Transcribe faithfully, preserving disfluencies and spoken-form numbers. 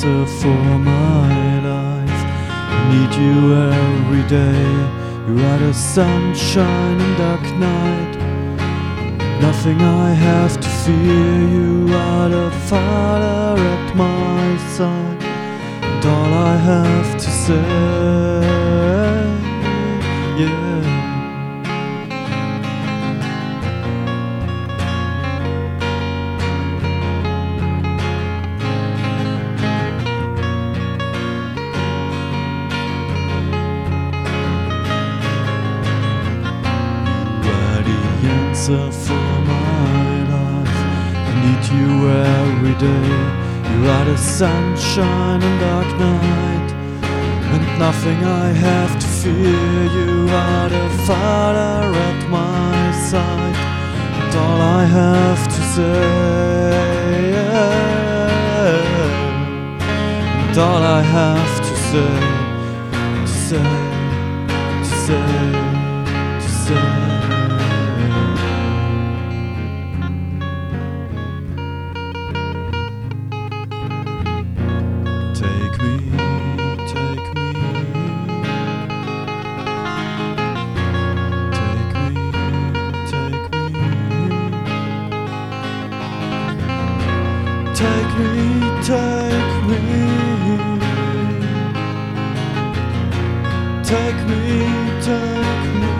answer for my life. I need you every day. You're out of sunshine and dark night. Nothing I have to fear. You are the Father at my side. And all I have to say, yeah. Answer for my life. I need you every day. You are the sunshine and dark night, and nothing I have to fear. You are the Father at my side, and all I have to say, and all I have to say, to say, to say, to say. Take me, take me, take me, take me, take me, take me, take me, take me.